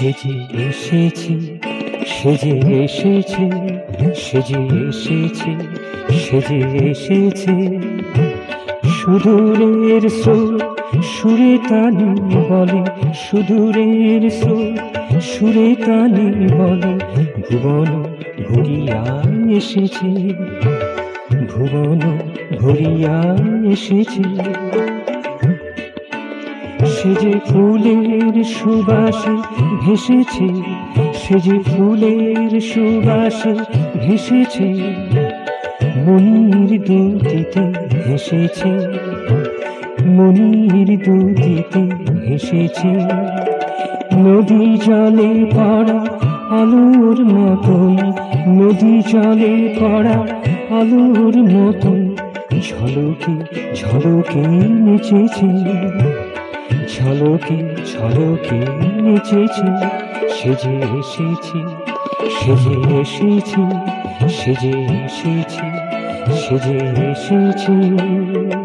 সেজে এসেছি, সেজে এসেছি, সেজে এসেছি, সেজে এসেছি। সুদূরের স্রোত সুরে টানি বলে, সুদূরের স্রোত সুরে টানি বলে, ভুবন ভরিয়া এসেছি, ভুবন ভরিয়া এসেছি। সেজে ফুলের সুবাসে ভেসেছে, সেজে ফুলের সুবাসে ভেসেছে, মনির দুটিতে হেসেছে, মনির দুটিতে হেসেছে। নদী জলে পড়া আলোর মতন, নদী জলে পড়া আলোর মতন, ঝলকে ঝলকে নেচেছে, ঝলকে ঝলকে নেচেছে। সেজে এসেছি, সেজে এসেছি, সেজে এসেছি, সেজে এসেছি।